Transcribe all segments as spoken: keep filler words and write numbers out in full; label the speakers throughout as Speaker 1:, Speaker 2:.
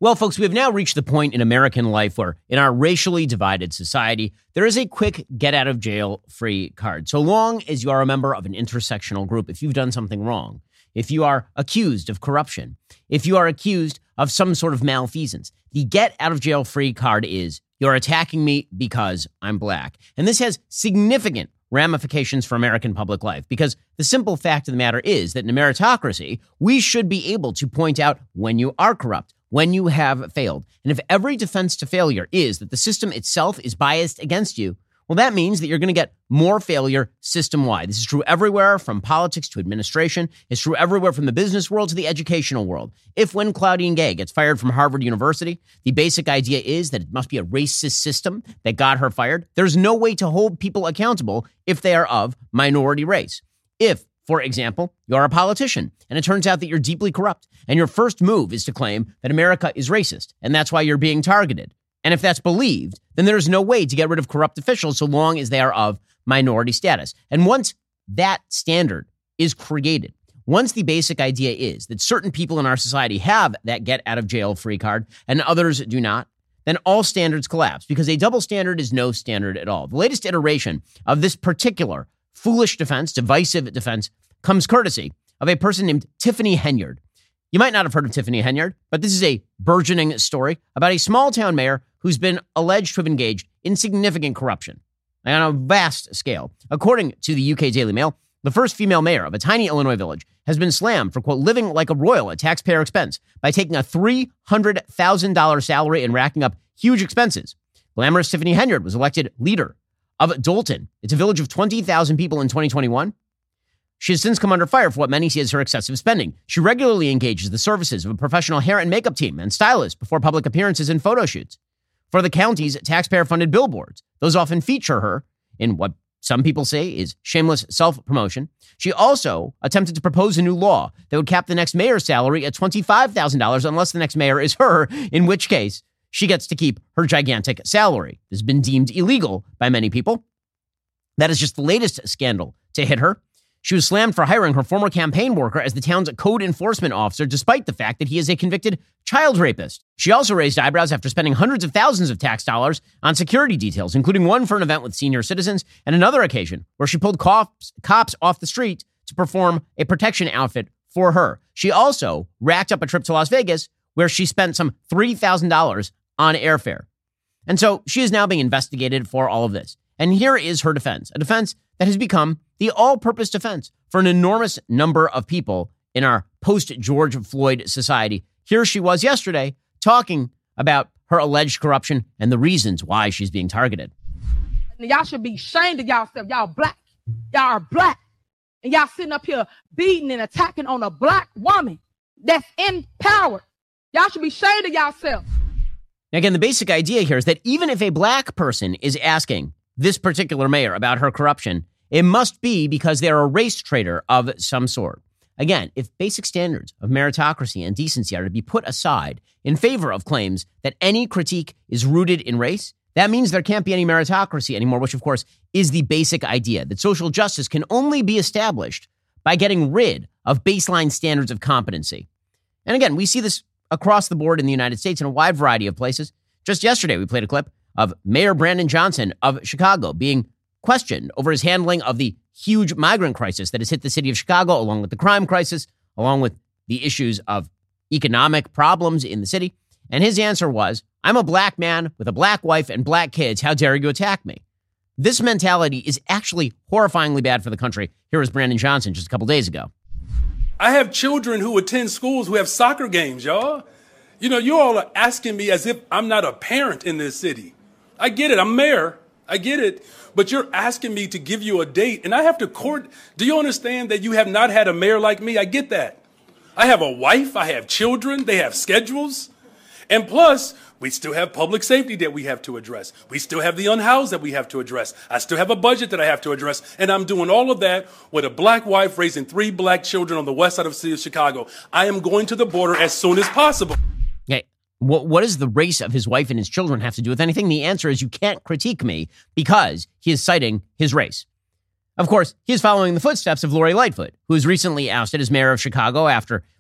Speaker 1: Well, folks, we have now reached the point in American life where, in our racially divided society, there is a quick get-out-of-jail-free card. So long as you are a member of an intersectional group, if you've done something wrong, if you are accused of corruption, if you are accused of some sort of malfeasance, the get-out-of-jail-free card is, you're attacking me because I'm black. And this has significant ramifications for American public life, because the simple fact of the matter is that in a meritocracy, we should be able to point out when you are corrupt, when you have failed. And if every defense to failure is that the system itself is biased against you, well, that means that you're going to get more failure system-wide. This is true everywhere from politics to administration. It's true everywhere from the business world to the educational world. If when Claudine Gay gets fired from Harvard University, the basic idea is that it must be a racist system that got her fired, there's no way to hold people accountable if they are of minority race. If, for example, you're a politician and it turns out that you're deeply corrupt and your first move is to claim that America is racist and that's why you're being targeted. And if that's believed, then there's no way to get rid of corrupt officials so long as they are of minority status. And once that standard is created, once the basic idea is that certain people in our society have that get out of jail free card and others do not, then all standards collapse because a double standard is no standard at all. The latest iteration of this particular foolish defense, divisive defense, comes courtesy of a person named Tiffany Henyard. You might not have heard of Tiffany Henyard, but this is a burgeoning story about a small town mayor who's been alleged to have engaged in significant corruption on a vast scale. According to the U K Daily Mail, the first female mayor of a tiny Illinois village has been slammed for, quote, living like a royal at taxpayer expense by taking a three hundred thousand dollars salary and racking up huge expenses. Glamorous Tiffany Henyard was elected leader of Dolton. It's a village of twenty thousand people in twenty twenty-one. She has since come under fire for what many see as her excessive spending. She regularly engages the services of a professional hair and makeup team and stylist before public appearances and photo shoots. For the county's taxpayer-funded billboards, those often feature her in what some people say is shameless self-promotion. She also attempted to propose a new law that would cap the next mayor's salary at twenty-five thousand dollars unless the next mayor is her, in which case she gets to keep her gigantic salary. This has been deemed illegal by many people. That is just the latest scandal to hit her. She was slammed for hiring her former campaign worker as the town's code enforcement officer, despite the fact that he is a convicted child rapist. She also raised eyebrows after spending hundreds of thousands of tax dollars on security details, including one for an event with senior citizens and another occasion where she pulled cops, cops off the street to perform a protection outfit for her. She also racked up a trip to Las Vegas where she spent some three thousand dollars on airfare. And so she is now being investigated for all of this. And here is her defense, a defense that has become the all-purpose defense for an enormous number of people in our post-George Floyd society. Here she was yesterday talking about her alleged corruption and the reasons why she's being targeted.
Speaker 2: Y'all should be ashamed of y'allself. Y'all black. Y'all are black. And y'all sitting up here beating and attacking on a black woman that's in power. Y'all should be ashamed of y'allself.
Speaker 1: Now, again, the basic idea here is that even if a black person is asking this particular mayor about her corruption, it must be because they're a race traitor of some sort. Again, if basic standards of meritocracy and decency are to be put aside in favor of claims that any critique is rooted in race, that means there can't be any meritocracy anymore, which, of course, is the basic idea that social justice can only be established by getting rid of baseline standards of competency. And again, we see this across the board in the United States in a wide variety of places. Just yesterday, we played a clip of Mayor Brandon Johnson of Chicago being questioned over his handling of the huge migrant crisis that has hit the city of Chicago, along with the crime crisis, along with the issues of economic problems in the city. And his answer was, I'm a black man with a black wife and black kids. How dare you attack me? This mentality is actually horrifyingly bad for the country. Here was Brandon Johnson just a couple days ago.
Speaker 3: I have children who attend schools who have soccer games, y'all. You know, you all are asking me as if I'm not a parent in this city. I get it. I'm mayor. I get it. But you're asking me to give you a date, and I have to court. Do you understand that you have not had a mayor like me? I get that. I have a wife. I have children. They have schedules. And plus, we still have public safety that we have to address. We still have the unhoused that we have to address. I still have a budget that I have to address. And I'm doing all of that with a black wife raising three black children on the west side of the city of Chicago. I am going to the border as soon as possible.
Speaker 1: Okay. What, what does the race of his wife and his children have to do with anything? The answer is you can't critique me because he is citing his race. Of course, he is following the footsteps of Lori Lightfoot, who was recently ousted as mayor of Chicago after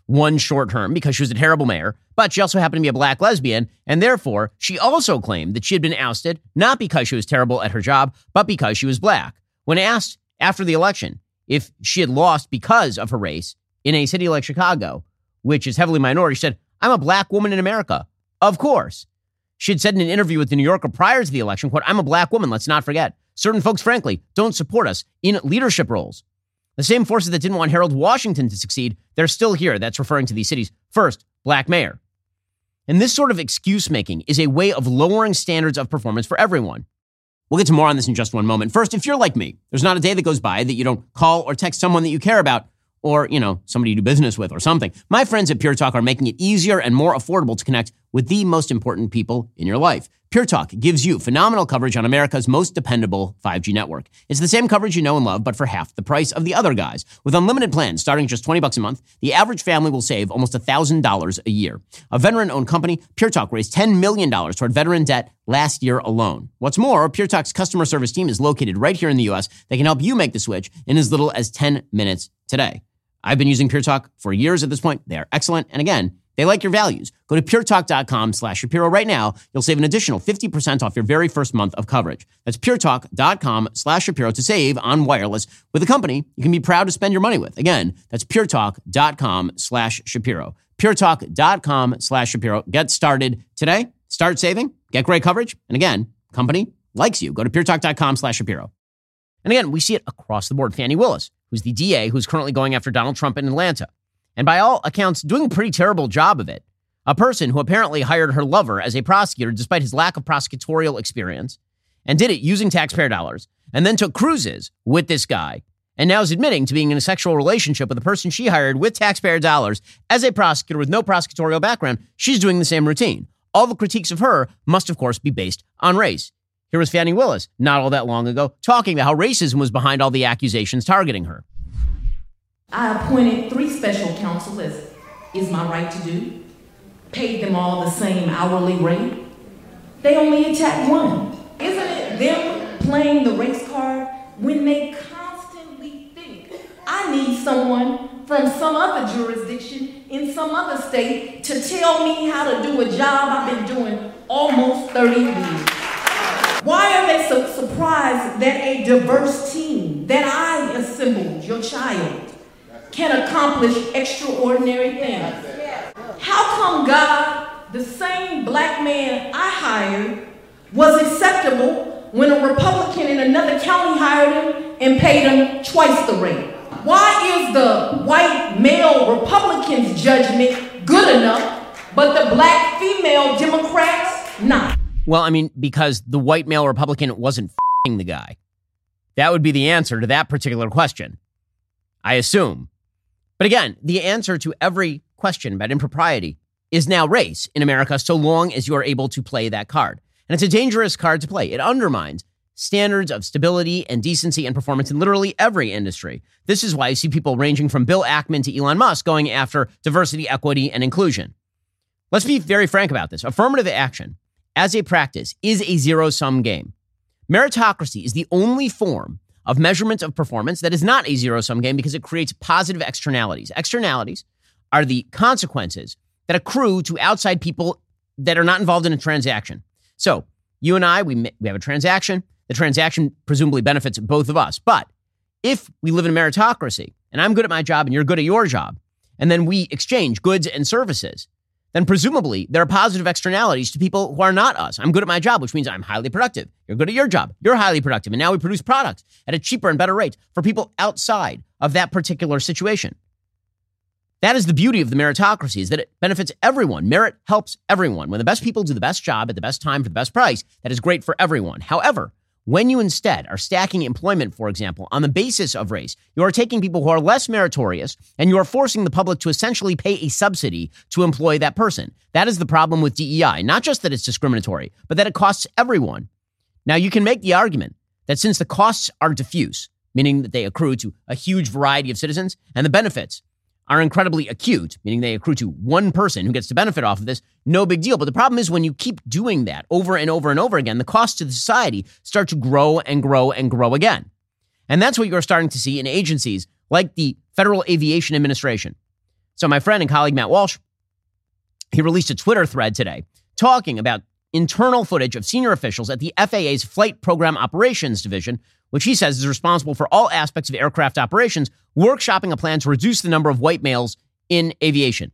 Speaker 1: one short term because she was a terrible mayor, but she also happened to be a black lesbian, and therefore she also claimed that she had been ousted not because she was terrible at her job, but because she was black. When asked after the election if she had lost because of her race in a city like Chicago, which is heavily minority, she said, "I'm a black woman in America. Of course." She had said in an interview with the New Yorker prior to the election, quote, "I'm a black woman, let's not forget. Certain folks, frankly, don't support us in leadership roles." The same forces that didn't want Harold Washington to succeed, they're still here. That's referring to the city's first black mayor. And this sort of excuse making is a way of lowering standards of performance for everyone. We'll get to more on this in just one moment. First, if you're like me, there's not a day that goes by that you don't call or text someone that you care about or, you know, somebody you do business with or something. My friends at Pure Talk are making it easier and more affordable to connect with the most important people in your life. Pure Talk gives you phenomenal coverage on America's most dependable five G network. It's the same coverage you know and love, but for half the price of the other guys. With unlimited plans starting at just twenty bucks a month, the average family will save almost one thousand dollars a year. A veteran-owned company, Pure Talk raised ten million dollars toward veteran debt last year alone. What's more, Pure Talk's customer service team is located right here in the U S. They can help you make the switch in as little as ten minutes today. I've been using Pure Talk for years at this point. They are excellent. And again, they like your values. Go to puretalk.com slash Shapiro right now. You'll save an additional fifty percent off your very first month of coverage. That's puretalk.com slash Shapiro to save on wireless with a company you can be proud to spend your money with. Again, that's puretalk.com slash Shapiro. puretalk.com slash Shapiro. Get started today. Start saving. Get great coverage. And again, company likes you. Go to puretalk.com slash Shapiro. And again, we see it across the board. Fani Willis, who's the D A who's currently going after Donald Trump in Atlanta. And by all accounts, doing a pretty terrible job of it. A person who apparently hired her lover as a prosecutor despite his lack of prosecutorial experience and did it using taxpayer dollars and then took cruises with this guy and now is admitting to being in a sexual relationship with a person she hired with taxpayer dollars as a prosecutor with no prosecutorial background. She's doing the same routine. All the critiques of her must, of course, be based on race. Here was Fani Willis not all that long ago talking about how racism was behind all the accusations targeting her.
Speaker 4: I appointed three special counsel, as is my right to do, paid them all the same hourly rate. They only attacked one. Isn't it them playing the race card when they constantly think, I need someone from some other jurisdiction in some other state to tell me how to do a job I've been doing almost thirty years. Why are they so surprised that a diverse team that I assembled, your child, can accomplish extraordinary things? How come God, the same black man I hired, was acceptable when a Republican in another county hired him and paid him twice the rate? Why is the white male Republican's judgment good enough, but the black female Democrats not?
Speaker 1: Well, I mean, because the white male Republican wasn't f***ing the guy. That would be the answer to that particular question, I assume. But again, the answer to every question about impropriety is now race in America, so long as you are able to play that card. And it's a dangerous card to play. It undermines standards of stability and decency and performance in literally every industry. This is why you see people ranging from Bill Ackman to Elon Musk going after diversity, equity, and inclusion. Let's be very frank about this. Affirmative action, as a practice, is a zero-sum game. Meritocracy is the only form of measurement of performance that is not a zero-sum game because it creates positive externalities. Externalities are the consequences that accrue to outside people that are not involved in a transaction. So you and I, we, we have a transaction. The transaction presumably benefits both of us. But if we live in a meritocracy and I'm good at my job and you're good at your job, and then we exchange goods and services, then presumably there are positive externalities to people who are not us. I'm good at my job, which means I'm highly productive. You're good at your job. You're highly productive. And now we produce products at a cheaper and better rate for people outside of that particular situation. That is the beauty of the meritocracy, is that it benefits everyone. Merit helps everyone. When the best people do the best job at the best time for the best price, that is great for everyone. However, when you instead are stacking employment, for example, on the basis of race, you are taking people who are less meritorious and you are forcing the public to essentially pay a subsidy to employ that person. That is the problem with D E I. Not just that it's discriminatory, but that it costs everyone. Now, you can make the argument that since the costs are diffuse, meaning that they accrue to a huge variety of citizens, and the benefits are incredibly acute, meaning they accrue to one person who gets to benefit off of this, no big deal. But the problem is when you keep doing that over and over and over again, the costs to the society start to grow and grow and grow again. And that's what you're starting to see in agencies like the Federal Aviation Administration, So my friend and colleague Matt Walsh, he released a Twitter thread today talking about internal footage of senior officials at the F A A's Flight Program Operations Division, which he says is responsible for all aspects of aircraft operations, workshopping a plan to reduce the number of white males in aviation.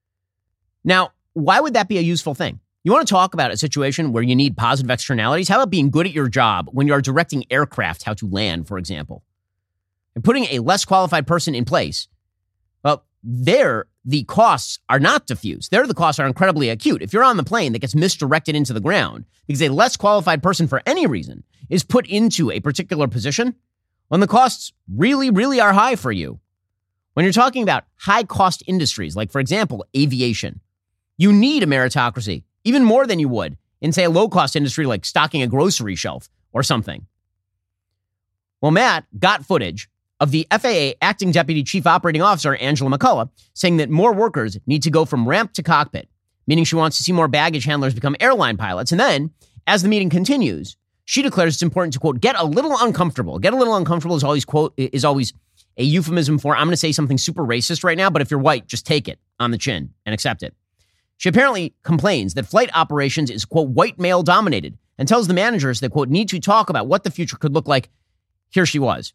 Speaker 1: Now, why would that be a useful thing? You want to talk about a situation where you need positive externalities? How about being good at your job when you are directing aircraft how to land, for example? And putting a less qualified person in place, well, there, the costs are not diffuse. There, the costs are incredibly acute. If you're on the plane that gets misdirected into the ground because a less qualified person for any reason is put into a particular position, when the costs really, really are high for you. When you're talking about high-cost industries, like, for example, aviation, you need a meritocracy, even more than you would in, say, a low-cost industry like stocking a grocery shelf or something. Well, Matt got footage of the F A A Acting Deputy Chief Operating Officer, Angela McCullough, saying that more workers need to go from ramp to cockpit, meaning she wants to see more baggage handlers become airline pilots. And then, as the meeting continues, she declares it's important to, quote, get a little uncomfortable. Get a little uncomfortable is always, quote, is always a euphemism for, I'm going to say something super racist right now, but if you're white, just take it on the chin and accept it. She apparently complains that flight operations is, quote, white male dominated and tells the managers that, quote, need to talk about what the future could look like. Here she was.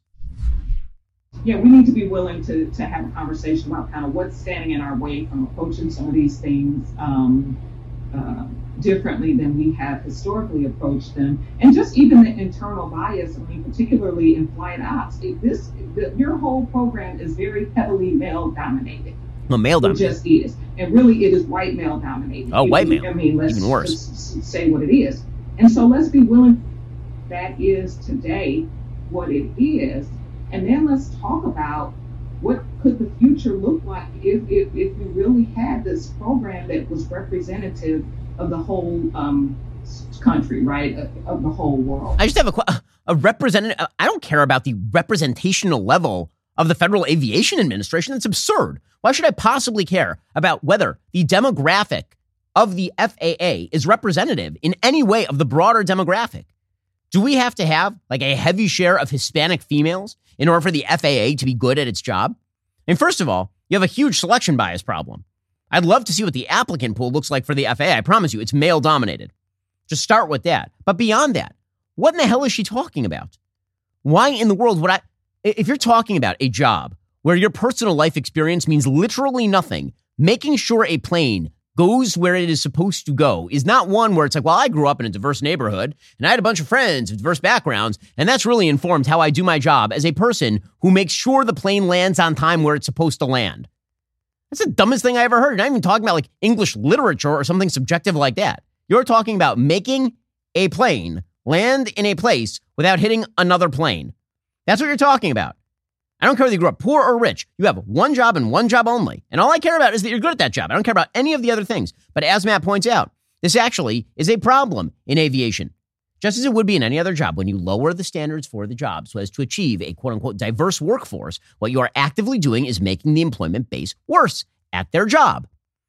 Speaker 5: Yeah, we need to be willing to, to have a conversation about kind of what's standing in our way from approaching some of these things um, uh, differently than we have historically approached them. And just even the internal bias, I mean, particularly in flight ops, it, this the, your whole program is very heavily male dominated.
Speaker 1: Well, male dominated.
Speaker 5: It just is. And really it is white male dominated.
Speaker 1: Oh, white male.
Speaker 5: I mean, let's
Speaker 1: even worse.
Speaker 5: Just say what it is. And so let's be willing, that is today what it is. And then let's talk about what could the future look like if, if, if we really had this program that was representative of the whole um, country, right, of, of the whole world.
Speaker 1: I just have a, a representative. I don't care about the representational level of the Federal Aviation Administration. That's absurd. Why should I possibly care about whether the demographic of the F A A is representative in any way of the broader demographic? Do we have to have like a heavy share of Hispanic females in order for the F A A to be good at its job? And first of all, you have a huge selection bias problem. I'd love to see what the applicant pool looks like for the F A A. I promise you, it's male dominated. Just start with that. But beyond that, what in the hell is she talking about? Why in the world would I, if you're talking about a job where your personal life experience means literally nothing, making sure a plane goes where it is supposed to go is not one where it's like, well, I grew up in a diverse neighborhood and I had a bunch of friends with diverse backgrounds, and that's really informed how I do my job as a person who makes sure the plane lands on time where it's supposed to land. That's the dumbest thing I ever heard. Not even talking about like English literature or something subjective like that. You're talking about making a plane land in a place without hitting another plane. That's what you're talking about. I don't care whether you grew up poor or rich. You have one job and one job only. And all I care about is that you're good at that job. I don't care about any of the other things. But as Matt points out, this actually is a problem in aviation, just as it would be in any other job. When you lower the standards for the job so as to achieve a quote-unquote diverse workforce, what you are actively doing is making the employment base worse at their job.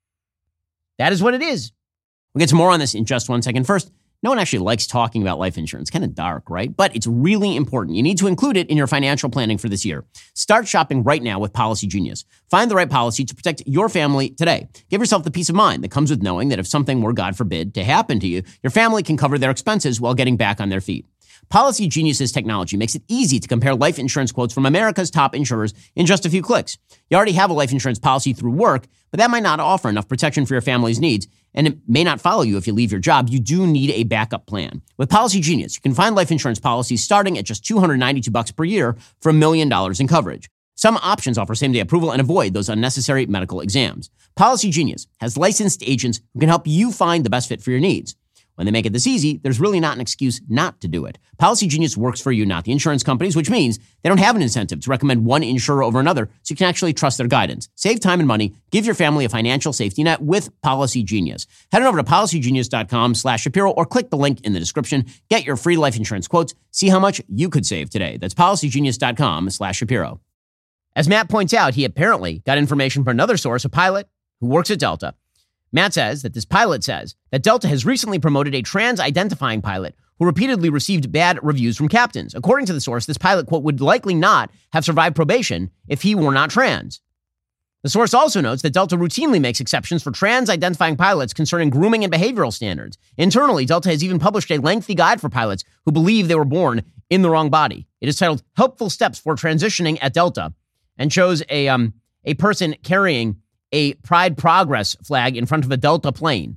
Speaker 1: That is what it is. We'll get to more on this in just one second. First, no one actually likes talking about life insurance. Kind of dark, right? But it's really important. You need to include it in your financial planning for this year. Start shopping right now with Policy Genius. Find the right policy to protect your family today. Give yourself the peace of mind that comes with knowing that if something were, God forbid, to happen to you, your family can cover their expenses while getting back on their feet. Policy Genius's technology makes it easy to compare life insurance quotes from America's top insurers in just a few clicks. You already have a life insurance policy through work, but that might not offer enough protection for your family's needs, and it may not follow you if you leave your job. You do need a backup plan. With Policy Genius, you can find life insurance policies starting at just two hundred ninety-two dollars per year for a million dollars in coverage. Some options offer same-day approval and avoid those unnecessary medical exams. Policy Genius has licensed agents who can help you find the best fit for your needs. When they make it this easy, there's really not an excuse not to do it. Policy Genius works for you, not the insurance companies, which means they don't have an incentive to recommend one insurer over another, so you can actually trust their guidance. Save time and money. Give your family a financial safety net with Policy Genius. Head on over to policygenius.com slash Shapiro or click the link in the description. Get your free life insurance quotes. See how much you could save today. That's policygenius.com slash Shapiro. As Matt points out, he apparently got information from another source, a pilot who works at Delta. Matt says that this pilot says that Delta has recently promoted a trans-identifying pilot who repeatedly received bad reviews from captains. According to the source, this pilot, quote, would likely not have survived probation if he were not trans. The source also notes that Delta routinely makes exceptions for trans-identifying pilots concerning grooming and behavioral standards. Internally, Delta has even published a lengthy guide for pilots who believe they were born in the wrong body. It is titled Helpful Steps for Transitioning at Delta and shows a, um, a person carrying a Pride Progress flag in front of a Delta plane.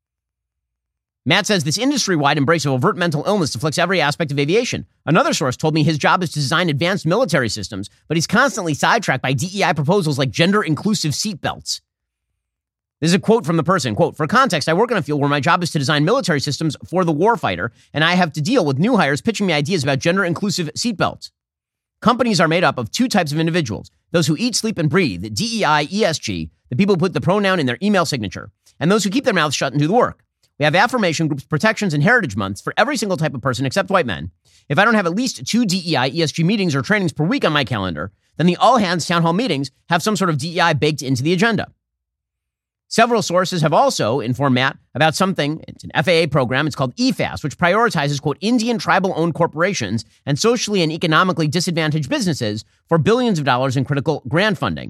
Speaker 1: Matt says this industry-wide embrace of overt mental illness afflicts every aspect of aviation. Another source told me his job is to design advanced military systems, but he's constantly sidetracked by D E I proposals like gender-inclusive seatbelts. This is a quote from the person. Quote, for context, I work in a field where my job is to design military systems for the warfighter, and I have to deal with new hires pitching me ideas about gender-inclusive seatbelts. Companies are made up of two types of individuals, those who eat, sleep, and breathe, D E I, E S G, the people who put the pronoun in their email signature, and those who keep their mouths shut and do the work. We have affirmation groups, protections, and heritage months for every single type of person except white men. If I don't have at least two D E I, E S G meetings or trainings per week on my calendar, then the all-hands town hall meetings have some sort of D E I baked into the agenda. Several sources have also informed Matt about something, it's an F A A program, it's called E F A S, which prioritizes, quote, Indian tribal-owned corporations and socially and economically disadvantaged businesses for billions of dollars in critical grant funding.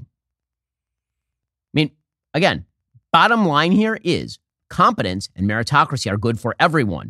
Speaker 1: I mean, again, bottom line here is competence and meritocracy are good for everyone.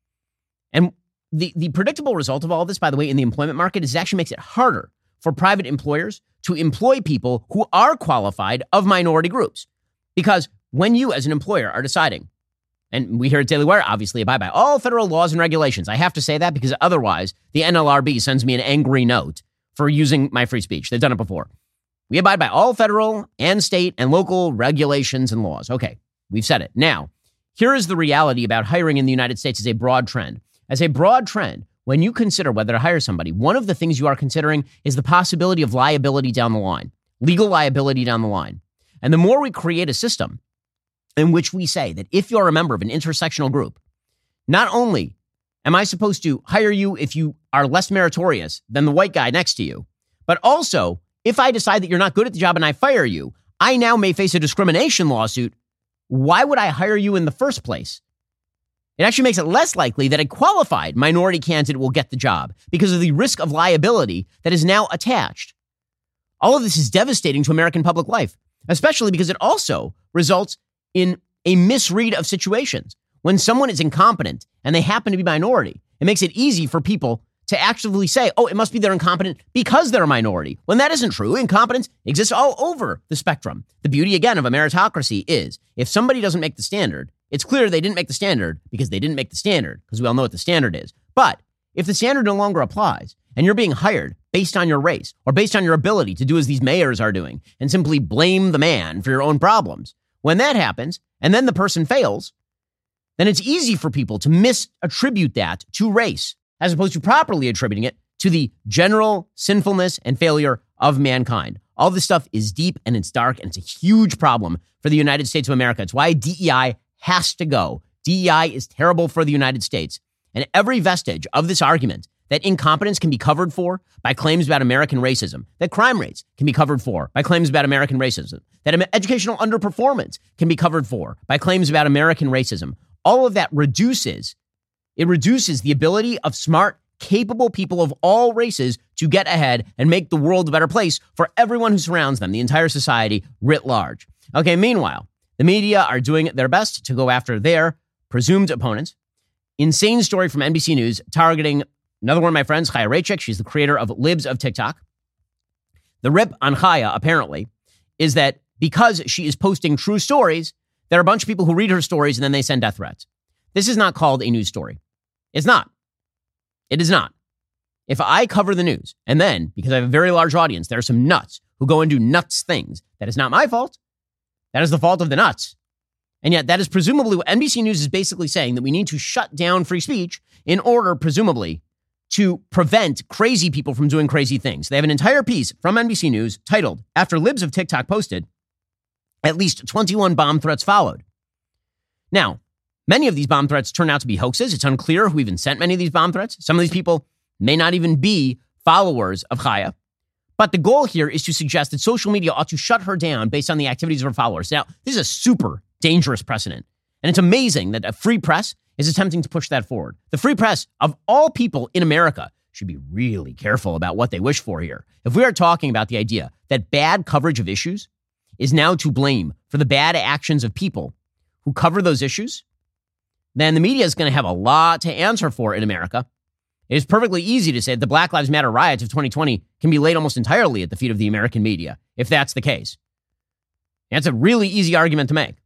Speaker 1: And the, the predictable result of all this, by the way, in the employment market is it actually makes it harder for private employers to employ people who are qualified of minority groups. Because when you as an employer are deciding, and we here at Daily Wire obviously abide by all federal laws and regulations. I have to say that because otherwise the N L R B sends me an angry note for using my free speech. They've done it before. We abide by all federal and state and local regulations and laws. Okay. We've said it. Now, here is the reality about hiring in the United States as a broad trend. As a broad trend, when you consider whether to hire somebody, one of the things you are considering is the possibility of liability down the line, legal liability down the line. And the more we create a system in which we say that if you're a member of an intersectional group, not only am I supposed to hire you if you are less meritorious than the white guy next to you, but also if I decide that you're not good at the job and I fire you, I now may face a discrimination lawsuit. Why would I hire you in the first place? It actually makes it less likely that a qualified minority candidate will get the job because of the risk of liability that is now attached. All of this is devastating to American public life, especially because it also results in a misread of situations. When someone is incompetent and they happen to be minority, it makes it easy for people to actively say, oh, it must be they're incompetent because they're a minority. When that isn't true, incompetence exists all over the spectrum. The beauty, again, of a meritocracy is if somebody doesn't make the standard, it's clear they didn't make the standard because they didn't make the standard, because we all know what the standard is. But if the standard no longer applies and you're being hired based on your race or based on your ability to do as these mayors are doing and simply blame the man for your own problems, when that happens and then the person fails, then it's easy for people to misattribute that to race, as opposed to properly attributing it to the general sinfulness and failure of mankind. All this stuff is deep and it's dark and it's a huge problem for the United States of America. It's why D E I has to go. D E I is terrible for the United States. And every vestige of this argument that incompetence can be covered for by claims about American racism, that crime rates can be covered for by claims about American racism, that educational underperformance can be covered for by claims about American racism, all of that reduces It reduces the ability of smart, capable people of all races to get ahead and make the world a better place for everyone who surrounds them, the entire society writ large. Okay, meanwhile, the media are doing their best to go after their presumed opponents. Insane story from N B C News targeting another one of my friends, Chaya Raichik. She's the creator of Libs of TikTok. The rip on Chaya, apparently, is that because she is posting true stories, there are a bunch of people who read her stories and then they send death threats. This is not called a news story. It's not. It is not. If I cover the news and then, because I have a very large audience, there are some nuts who go and do nuts things, that is not my fault. That is the fault of the nuts. And yet that is presumably what N B C News is basically saying, that we need to shut down free speech in order, presumably, to prevent crazy people from doing crazy things. They have an entire piece from N B C News titled, After Libs of TikTok Posted, at least twenty-one bomb threats followed. Now, many of these bomb threats turn out to be hoaxes. It's unclear who even sent many of these bomb threats. Some of these people may not even be followers of Chaya. But the goal here is to suggest that social media ought to shut her down based on the activities of her followers. Now, this is a super dangerous precedent. And it's amazing that a free press is attempting to push that forward. The free press, of all people in America, should be really careful about what they wish for here. If we are talking about the idea that bad coverage of issues is now to blame for the bad actions of people who cover those issues, then the media is going to have a lot to answer for in America. It is perfectly easy to say that the Black Lives Matter riots of twenty twenty can be laid almost entirely at the feet of the American media, if that's the case. That's a really easy argument to make.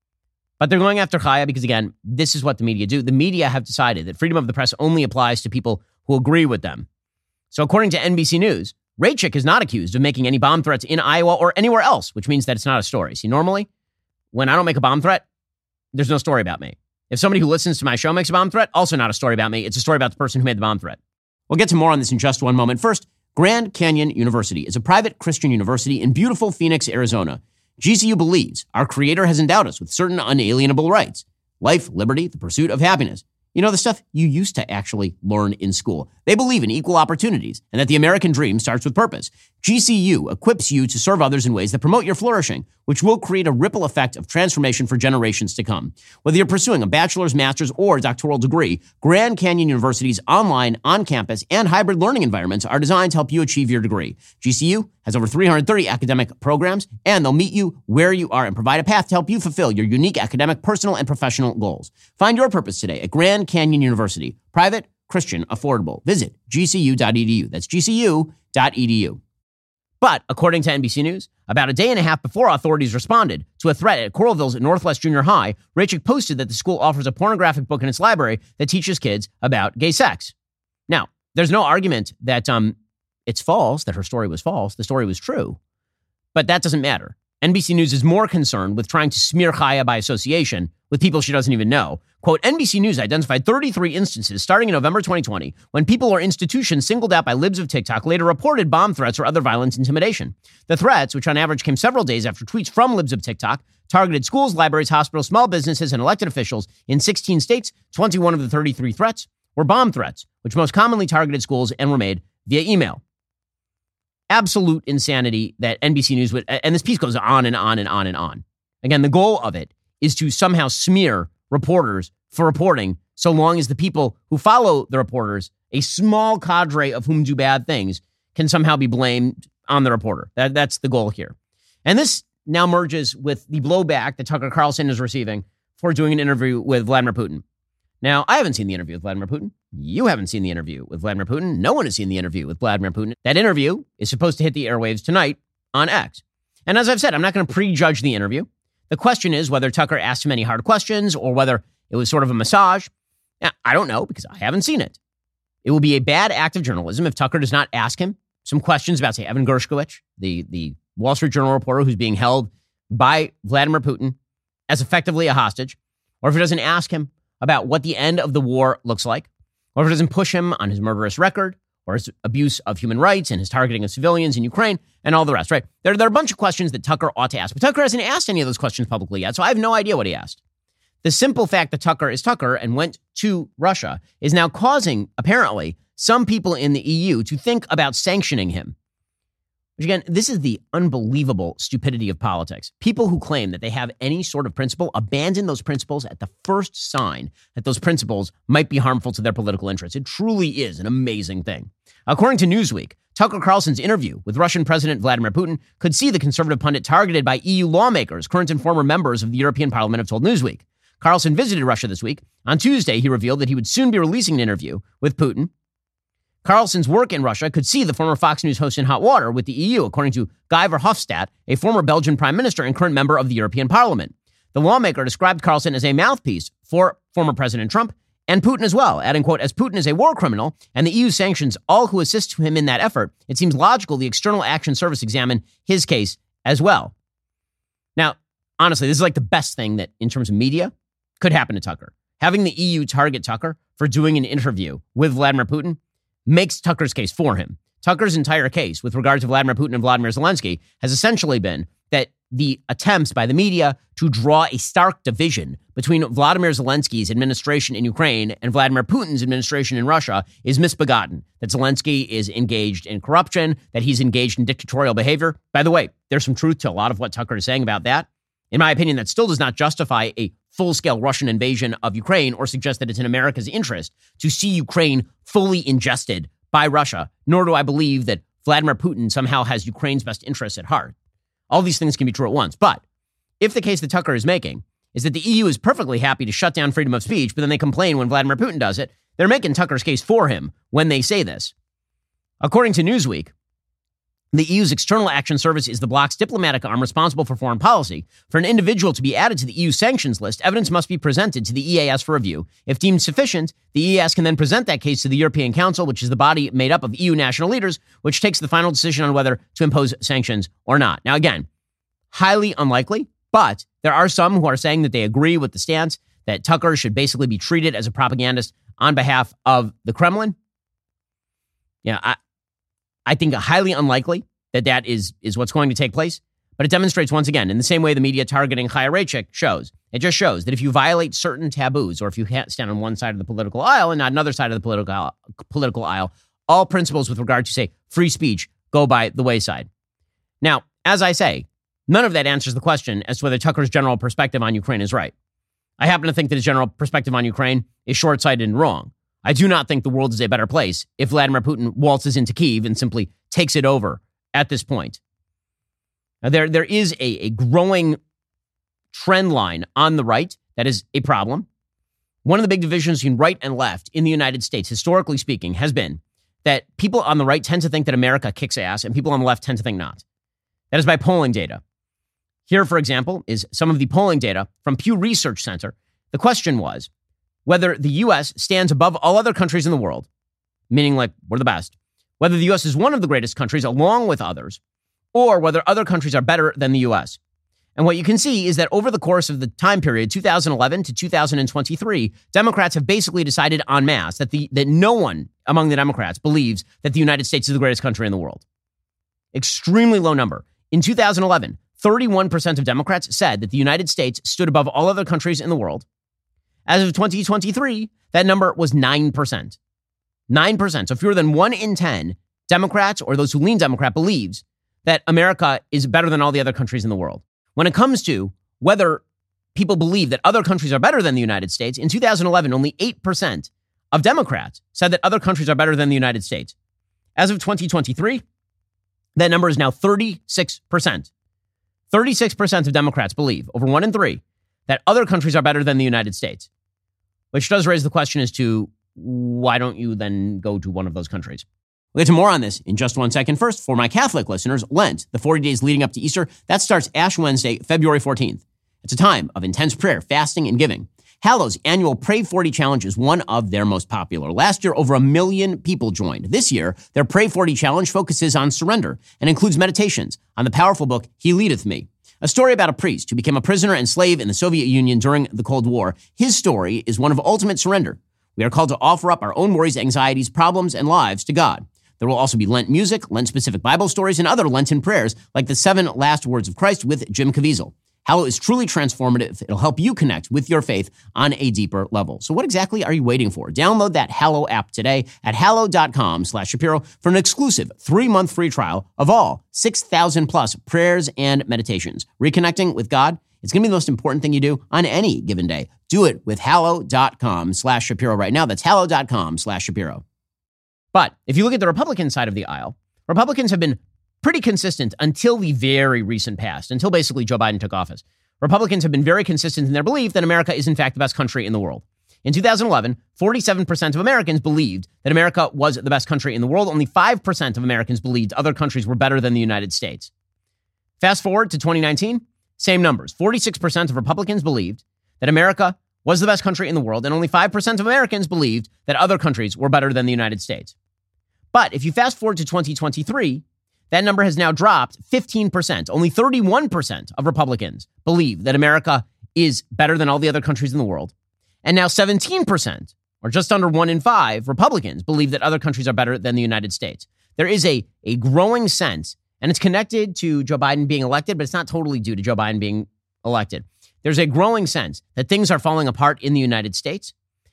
Speaker 1: But they're going after Chaya because, again, this is what the media do. The media have decided that freedom of the press only applies to people who agree with them. So according to N B C News, Raychick is not accused of making any bomb threats in Iowa or anywhere else, which means that it's not a story. See, normally, when I don't make a bomb threat, there's no story about me. If somebody who listens to my show makes a bomb threat, also not a story about me. It's a story about the person who made the bomb threat. We'll get to more on this in just one moment. First, Grand Canyon University is a private Christian university in beautiful Phoenix, Arizona. G C U believes our Creator has endowed us with certain unalienable rights: life, liberty, the pursuit of happiness. You know, the stuff you used to actually learn in school. They believe in equal opportunities and that the American dream starts with purpose. G C U equips you to serve others in ways that promote your flourishing, which will create a ripple effect of transformation for generations to come. Whether you're pursuing a bachelor's, master's, or doctoral degree, Grand Canyon University's online, on-campus, and hybrid learning environments are designed to help you achieve your degree. G C U has over three hundred thirty academic programs, and they'll meet you where you are and provide a path to help you fulfill your unique academic, personal, and professional goals. Find your purpose today at Grand Canyon University. Private, Christian, affordable. Visit G C U dot E D U. That's G C U dot E D U. But according to N B C News, about a day and a half before authorities responded to a threat at Coralville's Northwest Junior High, Raychick posted that the school offers a pornographic book in its library that teaches kids about gay sex. Now, there's no argument that um, it's false, that her story was false. The story was true. But that doesn't matter. N B C News is more concerned with trying to smear Chaya by association with people she doesn't even know. Quote, N B C News identified thirty-three instances starting in November twenty twenty when people or institutions singled out by libs of TikTok later reported bomb threats or other violent intimidation. The threats, which on average came several days after tweets from libs of TikTok, targeted schools, libraries, hospitals, small businesses, and elected officials in sixteen states. twenty-one of the thirty-three threats were bomb threats, which most commonly targeted schools and were made via email. Absolute insanity that N B C News would, and this piece goes on and on and on and on. Again, the goal of it is to somehow smear reporters for reporting, so long as the people who follow the reporters, a small cadre of whom do bad things, can somehow be blamed on the reporter. That, that's the goal here. And this now merges with the blowback that Tucker Carlson is receiving for doing an interview with Vladimir Putin. Now, I haven't seen the interview with Vladimir Putin. You haven't seen the interview with Vladimir Putin. No one has seen the interview with Vladimir Putin. That interview is supposed to hit the airwaves tonight on X. And as I've said, I'm not going to prejudge the interview. The question is whether Tucker asked him any hard questions or whether it was sort of a massage. Now, I don't know because I haven't seen it. It will be a bad act of journalism if Tucker does not ask him some questions about, say, Evan Gershkovich, the, the Wall Street Journal reporter who's being held by Vladimir Putin as effectively a hostage, or if he doesn't ask him about what the end of the war looks like, or if it doesn't push him on his murderous record or his abuse of human rights and his targeting of civilians in Ukraine and all the rest, right? There, there are a bunch of questions that Tucker ought to ask, but Tucker hasn't asked any of those questions publicly yet, so I have no idea what he asked. The simple fact that Tucker is Tucker and went to Russia is now causing, apparently, some people in the E U to think about sanctioning him. Which again, this is the unbelievable stupidity of politics. People who claim that they have any sort of principle abandon those principles at the first sign that those principles might be harmful to their political interests. It truly is an amazing thing. According to Newsweek, Tucker Carlson's interview with Russian President Vladimir Putin could see the conservative pundit targeted by E U lawmakers. Current and former members of the European Parliament have told Newsweek. Carlson visited Russia this week. On Tuesday, he revealed that he would soon be releasing an interview with Putin. Carlson's work in Russia could see the former Fox News host in hot water with the E U, according to Guy Verhofstadt, a former Belgian prime minister and current member of the European Parliament. The lawmaker described Carlson as a mouthpiece for former President Trump and Putin as well, adding, quote, as Putin is a war criminal and the E U sanctions all who assist him in that effort, it seems logical the External Action Service examine his case as well. Now, honestly, this is like the best thing that, in terms of media, could happen to Tucker. Having the E U target Tucker for doing an interview with Vladimir Putin makes Tucker's case for him. Tucker's entire case with regard to Vladimir Putin and Vladimir Zelensky has essentially been that the attempts by the media to draw a stark division between Vladimir Zelensky's administration in Ukraine and Vladimir Putin's administration in Russia is misbegotten, that Zelensky is engaged in corruption, that he's engaged in dictatorial behavior. By the way, there's some truth to a lot of what Tucker is saying about that. In my opinion, that still does not justify a full-scale Russian invasion of Ukraine or suggest that it's in America's interest to see Ukraine fully ingested by Russia, nor do I believe that Vladimir Putin somehow has Ukraine's best interests at heart. All these things can be true at once. But if the case that Tucker is making is that the E U is perfectly happy to shut down freedom of speech, but then they complain when Vladimir Putin does it, they're making Tucker's case for him when they say this. According to Newsweek, the E U's External Action Service is the bloc's diplomatic arm responsible for foreign policy. For an individual to be added to the E U sanctions list, evidence must be presented to the E A S for review. If deemed sufficient, the E A S can then present that case to the European Council, which is the body made up of E U national leaders, which takes the final decision on whether to impose sanctions or not. Now, again, highly unlikely, but there are some who are saying that they agree with the stance that Tucker should basically be treated as a propagandist on behalf of the Kremlin. Yeah, I, I think highly unlikely that that is, is what's going to take place. But it demonstrates once again, in the same way the media targeting Chaya Raichik shows, it just shows that if you violate certain taboos, or if you stand on one side of the political aisle and not another side of the political aisle, political aisle, all principles with regard to, say, free speech go by the wayside. Now, as I say, none of that answers the question as to whether Tucker's general perspective on Ukraine is right. I happen to think that his general perspective on Ukraine is short-sighted and wrong. I do not think the world is a better place if Vladimir Putin waltzes into Kyiv and simply takes it over at this point. Now, there, there is a, a growing trend line on the right that is a problem. One of the big divisions between right and left in the United States, historically speaking, has been that people on the right tend to think that America kicks ass and people on the left tend to think not. That is by polling data. Here, for example, is some of the polling data from Pew Research Center. The question was whether the U S stands above all other countries in the world, meaning like we're the best, whether the U S is one of the greatest countries along with others, or whether other countries are better than the U S. And what you can see is that over the course of the time period, two thousand eleven to two thousand twenty-three, Democrats have basically decided en masse that, the, that no one among the Democrats believes that the United States is the greatest country in the world. Extremely low number. In two thousand eleven, thirty-one percent of Democrats said that the United States stood above all other countries in the world. As of twenty twenty-three, that number was nine percent. nine percent. So fewer than one in ten Democrats, or those who lean Democrat, believes that America is better than all the other countries in the world. When it comes to whether people believe that other countries are better than the United States, in two thousand eleven, only eight percent of Democrats said that other countries are better than the United States. As of twenty twenty-three, that number is now thirty-six percent. thirty-six percent of Democrats believe, over one in three, that other countries are better than the United States, which does raise the question as to why don't you then go to one of those countries? We'll get to more on this in just one second. First, for my Catholic listeners, Lent, the forty days leading up to Easter, that starts Ash Wednesday, February fourteenth. It's a time of intense prayer, fasting, and giving. Hallow's annual Pray forty Challenge is one of their most popular. Last year, over a million people joined. This year, their Pray forty Challenge focuses on surrender and includes meditations on the powerful book, He Leadeth Me, a story about a priest who became a prisoner and slave in the Soviet Union during the Cold War. His story is one of ultimate surrender. We are called to offer up our own worries, anxieties, problems, and lives to God. There will also be Lent music, Lent-specific Bible stories, and other Lenten prayers like the Seven Last Words of Christ with Jim Caviezel. Hallow is truly transformative. It'll help you connect with your faith on a deeper level. So what exactly are you waiting for? Download that Hallow app today at hallow.com slash Shapiro for an exclusive three-month free trial of all six thousand plus prayers and meditations. Reconnecting with God, it's going to be the most important thing you do on any given day. Do it with hallow.com slash Shapiro right now. That's hallow.com slash Shapiro. But if you look at the Republican side of the aisle, Republicans have been pretty consistent until the very recent past, until basically Joe Biden took office. Republicans have been very consistent in their belief that America is in fact the best country in the world. In two thousand eleven, forty-seven percent of Americans believed that America was the best country in the world. Only five percent of Americans believed other countries were better than the United States. Fast forward to twenty nineteen, same numbers. forty-six percent of Republicans believed that America was the best country in the world, and only five percent of Americans believed that other countries were better than the United States. But if you fast forward to twenty twenty-three, that number has now dropped fifteen percent. Only thirty-one percent of Republicans believe that America is better than all the other countries in the world. And now seventeen percent, or just under one in five, Republicans believe that other countries are better than the United States. There is a, a growing sense, and it's connected to Joe Biden being elected, but it's not totally due to Joe Biden being elected. There's a growing sense that things are falling apart in the United States.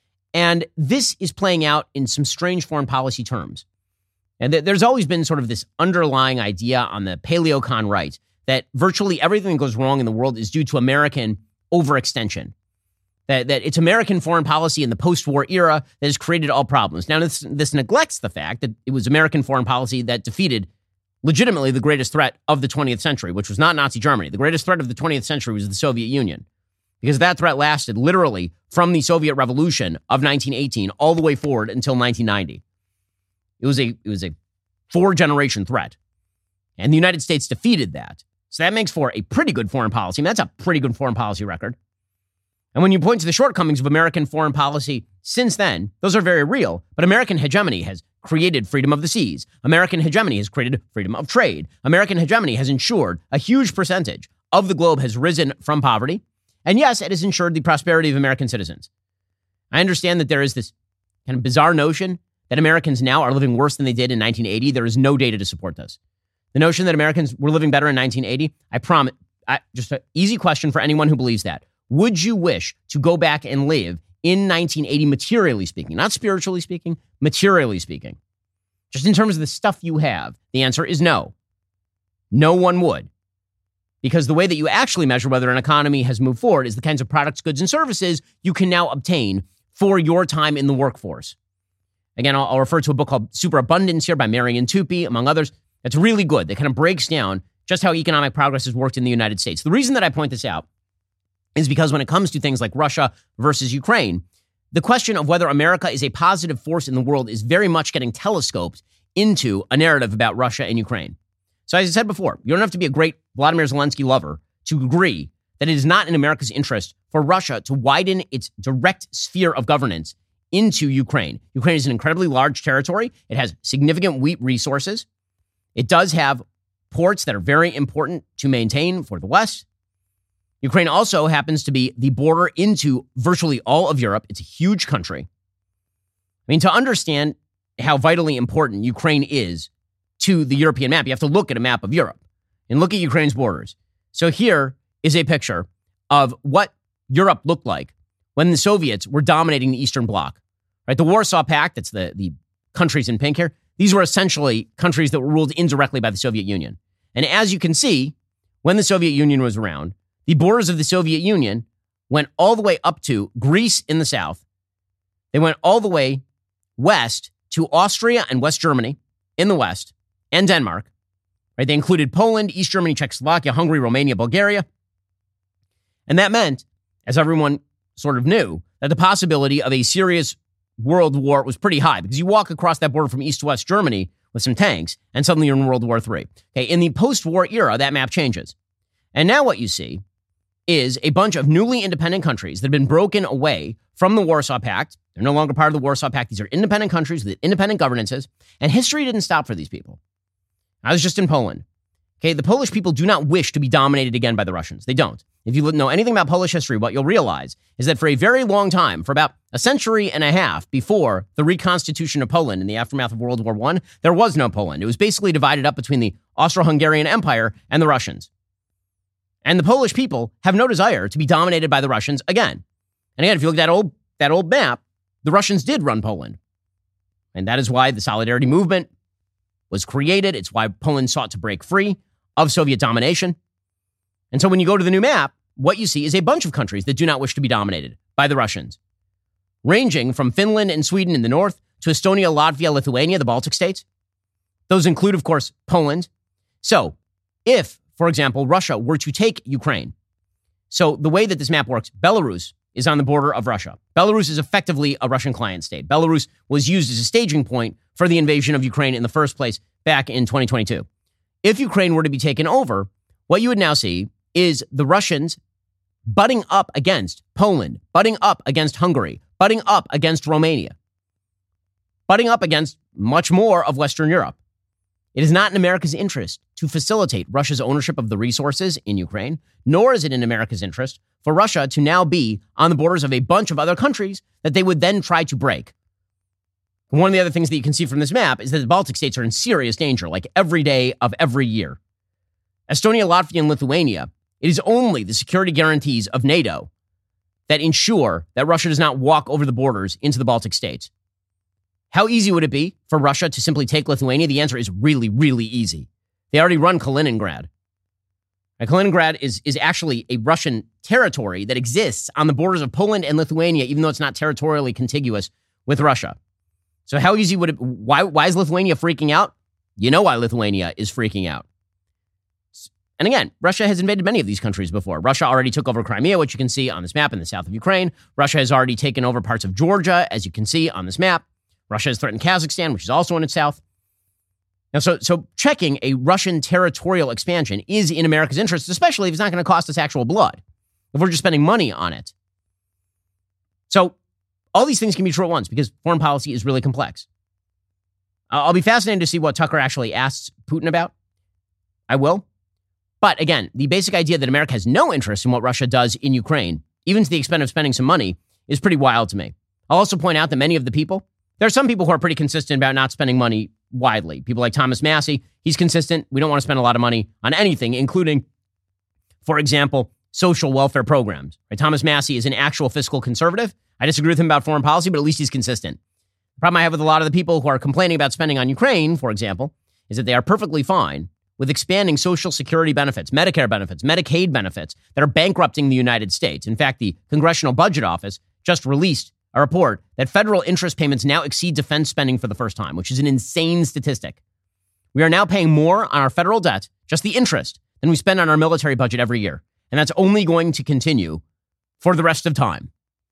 Speaker 1: And this is playing out in some strange foreign policy terms. And th- there's always been sort of this underlying idea on the paleocon right that virtually everything that goes wrong in the world is due to American overextension. That, that it's American foreign policy in the post-war era that has created all problems. Now, this, this neglects the fact that it was American foreign policy that defeated legitimately the greatest threat of the twentieth century, which was not Nazi Germany. The greatest threat of the twentieth century was the Soviet Union, because that threat lasted literally from the Soviet Revolution of nineteen eighteen all the way forward until nineteen ninety. It was a, it was a four-generation threat, and the United States defeated that. So that makes for a pretty good foreign policy. I mean, that's a pretty good foreign policy record. And when you point to the shortcomings of American foreign policy since then, those are very real. But American hegemony has created freedom of the seas. American hegemony has created freedom of trade. American hegemony has ensured a huge percentage of the globe has risen from poverty. And yes, it has ensured the prosperity of American citizens. I understand that there is this kind of bizarre notion that Americans now are living worse than they did in nineteen eighty. There is no data to support this. The notion that Americans were living better in nineteen eighty, I promise, I, just an easy question for anyone who believes that. Would you wish to go back and live in nineteen eighty, materially speaking, not spiritually speaking, materially speaking? Just in terms of the stuff you have, the answer is no. No one would. Because the way that you actually measure whether an economy has moved forward is the kinds of products, goods, and services you can now obtain for your time in the workforce. Again, I'll, I'll refer to a book called Superabundance here by Marian Tupy, among others. It's really good. That kind of breaks down just how economic progress has worked in the United States. The reason that I point this out is because when it comes to things like Russia versus Ukraine, the question of whether America is a positive force in the world is very much getting telescoped into a narrative about Russia and Ukraine. So as I said before, you don't have to be a great Vladimir Zelensky lover to agree that it is not in America's interest for Russia to widen its direct sphere of governance into Ukraine. Ukraine is an incredibly large territory. It has significant wheat resources. It does have ports that are very important to maintain for the West. Ukraine also happens to be the border into virtually all of Europe. It's a huge country. I mean, to understand how vitally important Ukraine is to the European map, you have to look at a map of Europe and look at Ukraine's borders. So here is a picture of what Europe looked like when the Soviets were dominating the Eastern Bloc. Right, the Warsaw Pact, that's the, the countries in pink here, these were essentially countries that were ruled indirectly by the Soviet Union. And as you can see, when the Soviet Union was around, the borders of the Soviet Union went all the way up to Greece in the south. They went all the way west to Austria and West Germany in the west, and Denmark. Right? They included Poland, East Germany, Czechoslovakia, Hungary, Romania, Bulgaria. And that meant, as everyone sort of knew, that the possibility of a serious world war was pretty high, because you walk across that border from east to west Germany with some tanks, and suddenly you're in World War Three. Okay, in the post-war era, that map changes. And now what you see is a bunch of newly independent countries that have been broken away from the Warsaw Pact. They're no longer part of the Warsaw Pact. These are independent countries with independent governances, and history didn't stop for these people. I was just in Poland. Okay, the Polish people do not wish to be dominated again by the Russians. They don't. If you know anything about Polish history, what you'll realize is that for a very long time, for about a century and a half before the reconstitution of Poland in the aftermath of World War One, there was no Poland. It was basically divided up between the Austro-Hungarian Empire and the Russians. And the Polish people have no desire to be dominated by the Russians again. And again, if you look at that old, that old map, the Russians did run Poland. And that is why the Solidarity Movement was created. It's why Poland sought to break free of Soviet domination. And so when you go to the new map, what you see is a bunch of countries that do not wish to be dominated by the Russians, ranging from Finland and Sweden in the north to Estonia, Latvia, Lithuania, the Baltic states. Those include, of course, Poland. So if, for example, Russia were to take Ukraine, so the way that this map works, Belarus is on the border of Russia. Belarus is effectively a Russian client state. Belarus was used as a staging point for the invasion of Ukraine in the first place back in twenty twenty-two. If Ukraine were to be taken over, what you would now see is the Russians butting up against Poland, butting up against Hungary, butting up against Romania, butting up against much more of Western Europe. It is not in America's interest to facilitate Russia's ownership of the resources in Ukraine, nor is it in America's interest for Russia to now be on the borders of a bunch of other countries that they would then try to break. One of the other things that you can see from this map is that the Baltic states are in serious danger, like every day of every year. Estonia, Latvia, and Lithuania, it is only the security guarantees of NATO that ensure that Russia does not walk over the borders into the Baltic states. How easy would it be for Russia to simply take Lithuania? The answer is really, really easy. They already run Kaliningrad. Now, Kaliningrad is, is actually a Russian territory that exists on the borders of Poland and Lithuania, even though it's not territorially contiguous with Russia. So how easy would it, why, why is Lithuania freaking out? You know why Lithuania is freaking out. And again, Russia has invaded many of these countries before. Russia already took over Crimea, which you can see on this map in the south of Ukraine. Russia has already taken over parts of Georgia, as you can see on this map. Russia has threatened Kazakhstan, which is also in its south. Now, so, so checking a Russian territorial expansion is in America's interest, especially if it's not going to cost us actual blood, if we're just spending money on it. So all these things can be true at once because foreign policy is really complex. I'll be fascinated to see what Tucker actually asks Putin about. I will. But again, the basic idea that America has no interest in what Russia does in Ukraine, even to the extent of spending some money, is pretty wild to me. I'll also point out that many of the people, there are some people who are pretty consistent about not spending money widely. People like Thomas Massie, he's consistent. We don't want to spend a lot of money on anything, including, for example, social welfare programs. Right? Thomas Massie is an actual fiscal conservative. I disagree with him about foreign policy, but at least he's consistent. The problem I have with a lot of the people who are complaining about spending on Ukraine, for example, is that they are perfectly fine with expanding Social Security benefits, Medicare benefits, Medicaid benefits that are bankrupting the United States. In fact, the Congressional Budget Office just released a report that federal interest payments now exceed defense spending for the first time, which is an insane statistic. We are now paying more on our federal debt, just the interest, than we spend on our military budget every year. And that's only going to continue for the rest of time.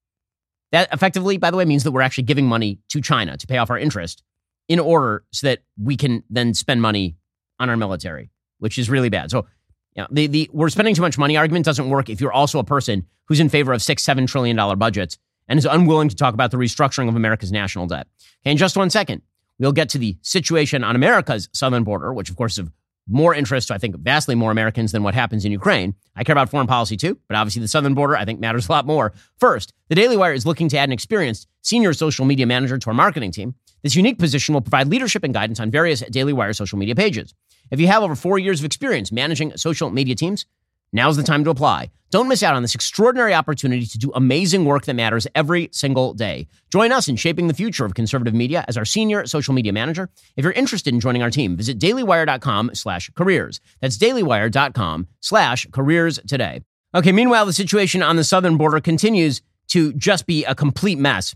Speaker 1: That effectively, by the way, means that we're actually giving money to China to pay off our interest in order so that we can then spend money on our military, which is really bad. So, you know, the, the we're spending too much money argument doesn't work if you're also a person who's in favor of six, seven trillion dollar budgets and is unwilling to talk about the restructuring of America's national debt. Okay, in just one second, we'll get to the situation on America's southern border, which of course is of more interest to, I think, vastly more Americans than what happens in Ukraine. I care about foreign policy too, but obviously the southern border, I think, matters a lot more. First, the Daily Wire is looking to add an experienced senior social media manager to our marketing team. This unique position will provide leadership and guidance on various Daily Wire social media pages. If you have over four years of experience managing social media teams, now's the time to apply. Don't miss out on this extraordinary opportunity to do amazing work that matters every single day. Join us in shaping the future of conservative media as our senior social media manager. If you're interested in joining our team, visit dailywire.com slash careers. That's dailywire.com slash careers today. Okay, meanwhile, the situation on the southern border continues to just be a complete mess.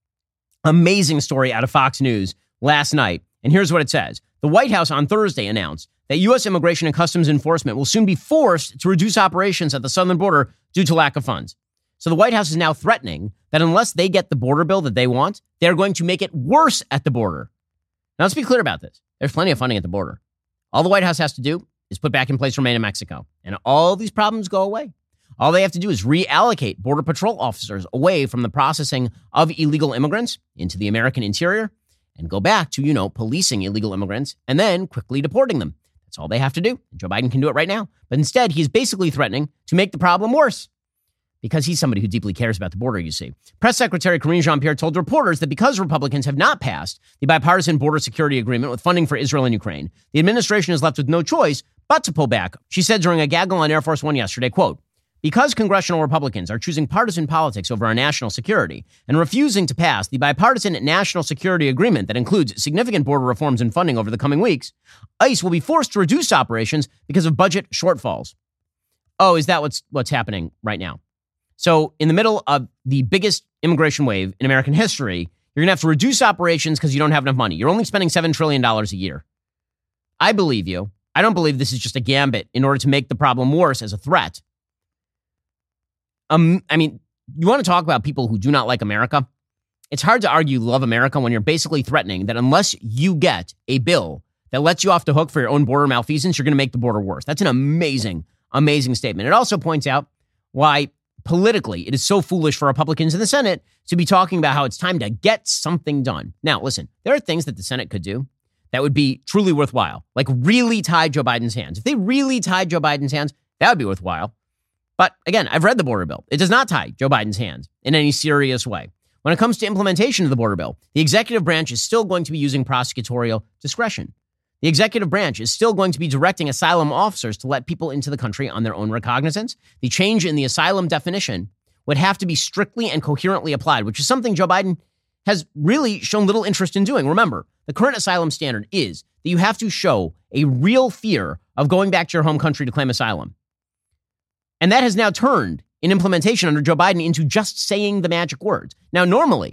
Speaker 1: Amazing story out of Fox News last night. And here's what it says. The White House on Thursday announced that U S Immigration and Customs Enforcement will soon be forced to reduce operations at the southern border due to lack of funds. So the White House is now threatening that unless they get the border bill that they want, they're going to make it worse at the border. Now, let's be clear about this. There's plenty of funding at the border. All the White House has to do is put back in place Remain in Mexico, and all these problems go away. All they have to do is reallocate Border Patrol officers away from the processing of illegal immigrants into the American interior and go back to, you know, policing illegal immigrants and then quickly deporting them. That's all they have to do. And Joe Biden can do it right now. But instead, he's basically threatening to make the problem worse because he's somebody who deeply cares about the border, you see. Press Secretary Karine Jean-Pierre told reporters that because Republicans have not passed the bipartisan border security agreement with funding for Israel and Ukraine, the administration is left with no choice but to pull back. She said during a gaggle on Air Force One yesterday, quote, because congressional Republicans are choosing partisan politics over our national security and refusing to pass the bipartisan national security agreement that includes significant border reforms and funding over the coming weeks, ICE will be forced to reduce operations because of budget shortfalls. Oh, is that what's what's happening right now? So in the middle of the biggest immigration wave in American history, you're going to have to reduce operations because you don't have enough money. You're only spending seven trillion dollars a year. I believe you. I don't believe this is just a gambit in order to make the problem worse as a threat. Um, I mean, you want to talk about people who do not like America? It's hard to argue love America when you're basically threatening that unless you get a bill that lets you off the hook for your own border malfeasance, you're going to make the border worse. That's an amazing, amazing statement. It also points out why politically it is so foolish for Republicans in the Senate to be talking about how it's time to get something done. Now, listen, there are things that the Senate could do that would be truly worthwhile, like really tie Joe Biden's hands. If they really tied Joe Biden's hands, that would be worthwhile. But again, I've read the border bill. It does not tie Joe Biden's hands in any serious way. When it comes to implementation of the border bill, the executive branch is still going to be using prosecutorial discretion. The executive branch is still going to be directing asylum officers to let people into the country on their own recognizance. The change in the asylum definition would have to be strictly and coherently applied, which is something Joe Biden has really shown little interest in doing. Remember, the current asylum standard is that you have to show a real fear of going back to your home country to claim asylum. And that has now turned in implementation under Joe Biden into just saying the magic words. Now, normally,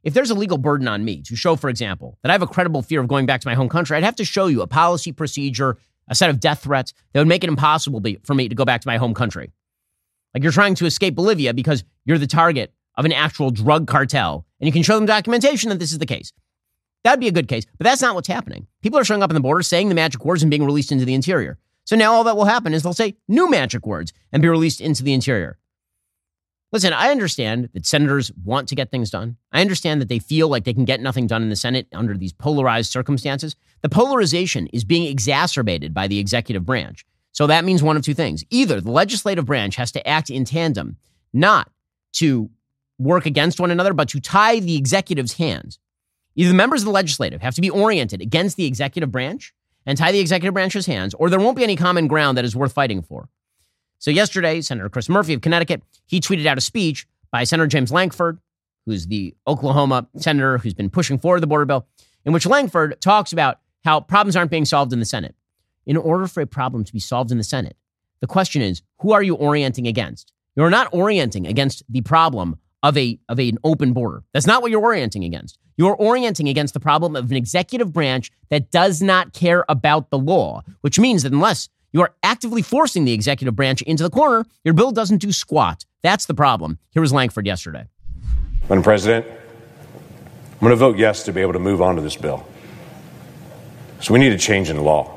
Speaker 1: if there's a legal burden on me to show, for example, that I have a credible fear of going back to my home country, I'd have to show you a policy procedure, a set of death threats that would make it impossible be, for me to go back to my home country. Like you're trying to escape Bolivia because you're the target of an actual drug cartel, and you can show them documentation that this is the case. That'd be a good case, but that's not what's happening. People are showing up on the border, saying the magic words and being released into the interior. So now all that will happen is they'll say new magic words and be released into the interior. Listen, I understand that senators want to get things done. I understand that they feel like they can get nothing done in the Senate under these polarized circumstances. The polarization is being exacerbated by the executive branch. So that means one of two things. Either the legislative branch has to act in tandem, not to work against one another, but to tie the executive's hands. Either the members of the legislative have to be oriented against the executive branch and tie the executive branch's hands, or there won't be any common ground that is worth fighting for. So yesterday, Senator Chris Murphy of Connecticut, he tweeted out a speech by Senator James Lankford, who's the Oklahoma senator who's been pushing forward the border bill, in which Lankford talks about how problems aren't being solved in the Senate. In order for a problem to be solved in the Senate, the question is, who are you orienting against? You're not orienting against the problem of a of an open border. That's not what you're orienting against. You're orienting against the problem of an executive branch that does not care about the law, which means that unless you are actively forcing the executive branch into the corner, your bill doesn't do squat. That's the problem. Here was Lankford yesterday.
Speaker 6: Madam President, I'm going to vote yes to be able to move on to this bill. So we need a change in law.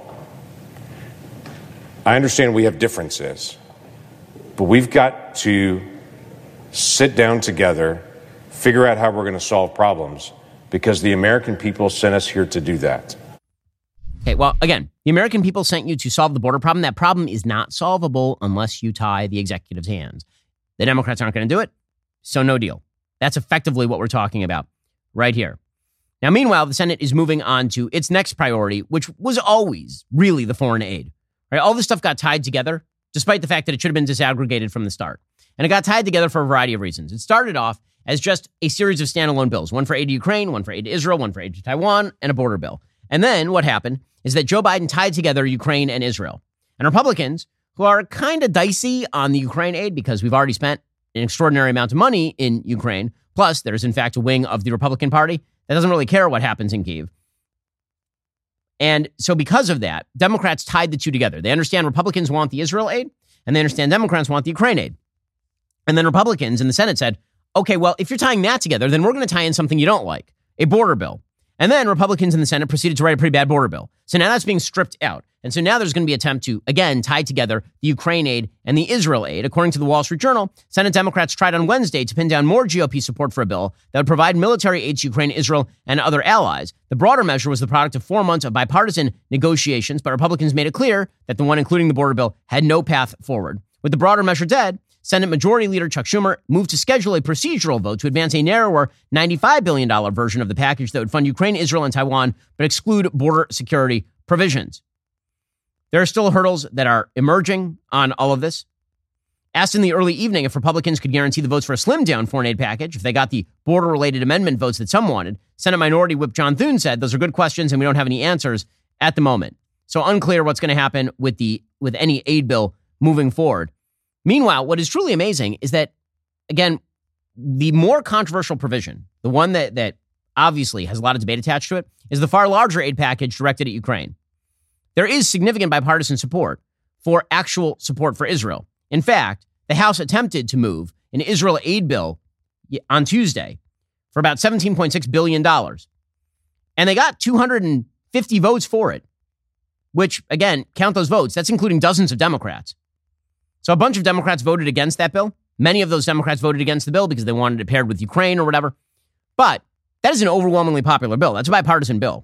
Speaker 6: I understand we have differences, but we've got to sit down together, figure out how we're going to solve problems, because the American people sent us here to do that.
Speaker 1: Okay, well, again, the American people sent you to solve the border problem. That problem is not solvable unless you tie the executive's hands. The Democrats aren't going to do it, so no deal. That's effectively what we're talking about right here. Now, meanwhile, the Senate is moving on to its next priority, which was always really the foreign aid. Right? All this stuff got tied together, despite the fact that it should have been disaggregated from the start. And it got tied together for a variety of reasons. It started off as just a series of standalone bills, one for aid to Ukraine, one for aid to Israel, one for aid to Taiwan, and a border bill. And then what happened is that Joe Biden tied together Ukraine and Israel. And Republicans, who are kind of dicey on the Ukraine aid because we've already spent an extraordinary amount of money in Ukraine, plus there's in fact a wing of the Republican Party that doesn't really care what happens in Kyiv. And so because of that, Democrats tied the two together. They understand Republicans want the Israel aid, and they understand Democrats want the Ukraine aid. And then Republicans in the Senate said, okay, well, if you're tying that together, then we're going to tie in something you don't like, a border bill. And then Republicans in the Senate proceeded to write a pretty bad border bill. So now that's being stripped out. And so now there's going to be an attempt to, again, tie together the Ukraine aid and the Israel aid. According to the Wall Street Journal, Senate Democrats tried on Wednesday to pin down more G O P support for a bill that would provide military aid to Ukraine, Israel, and other allies. The broader measure was the product of four months of bipartisan negotiations, but Republicans made it clear that the one including the border bill had no path forward. With the broader measure dead, Senate Majority Leader Chuck Schumer moved to schedule a procedural vote to advance a narrower ninety-five billion dollars version of the package that would fund Ukraine, Israel, and Taiwan, but exclude border security provisions. There are still hurdles that are emerging on all of this. Asked in the early evening if Republicans could guarantee the votes for a slimmed-down foreign aid package if they got the border-related amendment votes that some wanted, Senate Minority Whip John Thune said, those are good questions and we don't have any answers at the moment. So unclear what's going to happen with the with any aid bill moving forward. Meanwhile, what is truly amazing is that, again, the more controversial provision, the one that, that obviously has a lot of debate attached to it, is the far larger aid package directed at Ukraine. There is significant bipartisan support for actual support for Israel. In fact, the House attempted to move an Israel aid bill on Tuesday for about seventeen point six billion dollars. And they got two hundred fifty votes for it, which, again, count those votes. That's including dozens of Democrats. So a bunch of Democrats voted against that bill. Many of those Democrats voted against the bill because they wanted it paired with Ukraine or whatever. But that is an overwhelmingly popular bill. That's a bipartisan bill.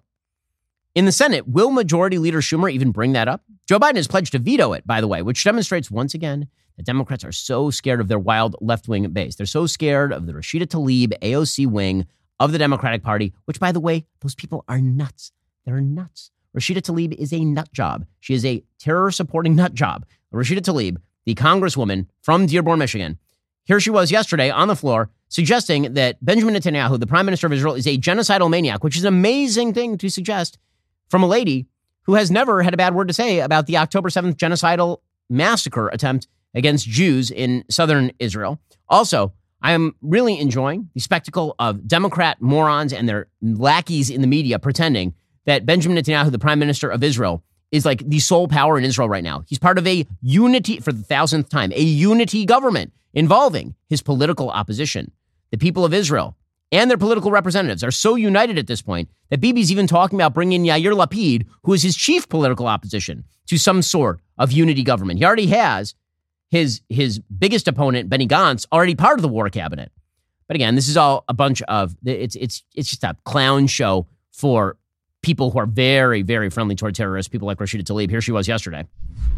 Speaker 1: In the Senate, will Majority Leader Schumer even bring that up? Joe Biden has pledged to veto it, by the way, which demonstrates once again that Democrats are so scared of their wild left-wing base. They're so scared of the Rashida Tlaib A O C wing of the Democratic Party, which, by the way, those people are nuts. They're nuts. Rashida Tlaib is a nut job. She is a terror-supporting nut job. Rashida Tlaib, the congresswoman from Dearborn, Michigan, here she was yesterday on the floor suggesting that Benjamin Netanyahu, the prime minister of Israel, is a genocidal maniac, which is an amazing thing to suggest from a lady who has never had a bad word to say about the October seventh genocidal massacre attempt against Jews in southern Israel. Also, I am really enjoying the spectacle of Democrat morons and their lackeys in the media pretending that Benjamin Netanyahu, the prime minister of Israel, is like the sole power in Israel right now. He's part of a unity, for the thousandth time, a unity government involving his political opposition. The people of Israel and their political representatives are so united at this point that Bibi's even talking about bringing Yair Lapid, who is his chief political opposition, to some sort of unity government. He already has his, his biggest opponent, Benny Gantz, already part of the war cabinet. But again, this is all a bunch of, it's, it's, it's just a clown show for people who are very, very friendly toward terrorists, people like Rashida Tlaib. Here she was yesterday.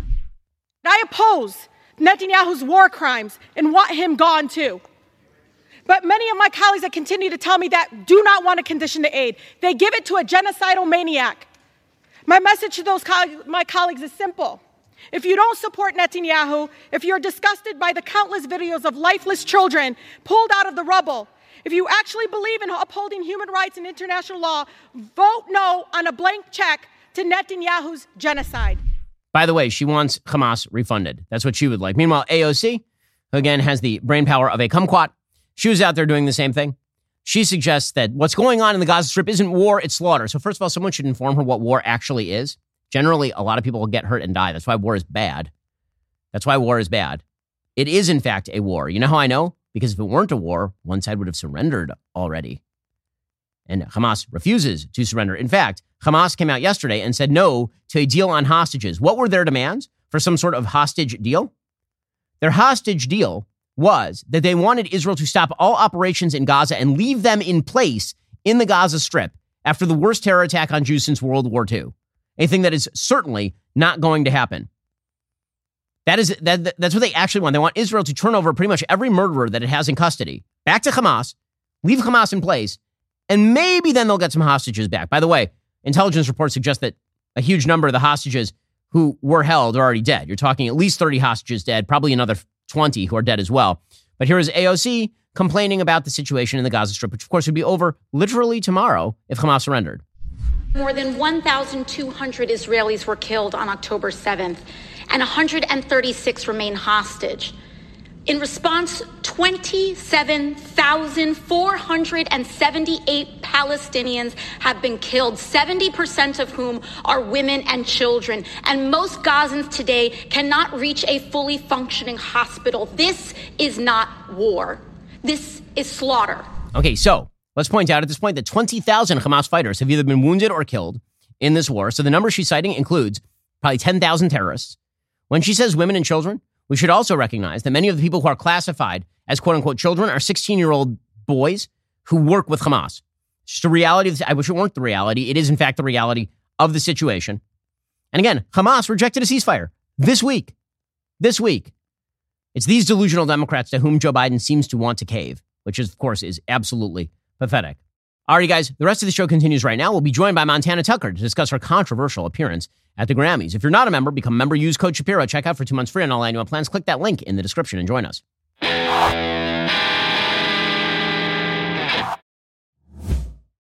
Speaker 7: I oppose Netanyahu's war crimes and want him gone too. But many of my colleagues that continue to tell me that do not want to condition the aid. They give it to a genocidal maniac. My message to those co- my colleagues is simple. If you don't support Netanyahu, if you're disgusted by the countless videos of lifeless children pulled out of the rubble, if you actually believe in upholding human rights and international law, vote no on a blank check to Netanyahu's genocide.
Speaker 1: By the way, she wants Hamas refunded. That's what she would like. Meanwhile, A O C, who again has the brain power of a kumquat, she was out there doing the same thing. She suggests that what's going on in the Gaza Strip isn't war, it's slaughter. So first of all, someone should inform her what war actually is. Generally, a lot of people will get hurt and die. That's why war is bad. That's why war is bad. It is, in fact, a war. You know how I know? Because if it weren't a war, one side would have surrendered already. And Hamas refuses to surrender. In fact, Hamas came out yesterday and said no to a deal on hostages. What were their demands for some sort of hostage deal? Their hostage deal was that they wanted Israel to stop all operations in Gaza and leave them in place in the Gaza Strip after the worst terror attack on Jews since World War Two. A thing that is certainly not going to happen. That is that, that's what they actually want. They want Israel to turn over pretty much every murderer that it has in custody back to Hamas, leave Hamas in place, and maybe then they'll get some hostages back. By the way, intelligence reports suggest that a huge number of the hostages who were held are already dead. You're talking at least thirty hostages dead, probably another twenty who are dead as well. But here is A O C complaining about the situation in the Gaza Strip, which of course would be over literally tomorrow if Hamas surrendered.
Speaker 8: More than one thousand two hundred Israelis were killed on October seventh, and one hundred thirty-six remain hostage. In response, twenty-seven thousand four hundred seventy-eight Palestinians have been killed, seventy percent of whom are women and children. And most Gazans today cannot reach a fully functioning hospital. This is not war. This is slaughter.
Speaker 1: Okay, so let's point out at this point that twenty thousand Hamas fighters have either been wounded or killed in this war. So the number she's citing includes probably ten thousand terrorists. When she says women and children, we should also recognize that many of the people who are classified as quote-unquote children are sixteen-year-old boys who work with Hamas. It's just the reality of this. I wish it weren't the reality. It is, in fact, the reality of the situation. And again, Hamas rejected a ceasefire this week. This week. It's these delusional Democrats to whom Joe Biden seems to want to cave, which, is, of course, is absolutely pathetic. All right, guys, the rest of the show continues right now. We'll be joined by Montana Tucker to discuss her controversial appearance at the Grammys. If you're not a member, become a member. Use code Shapiro. Check out for two months free on all annual plans. Click that link in the description and join us.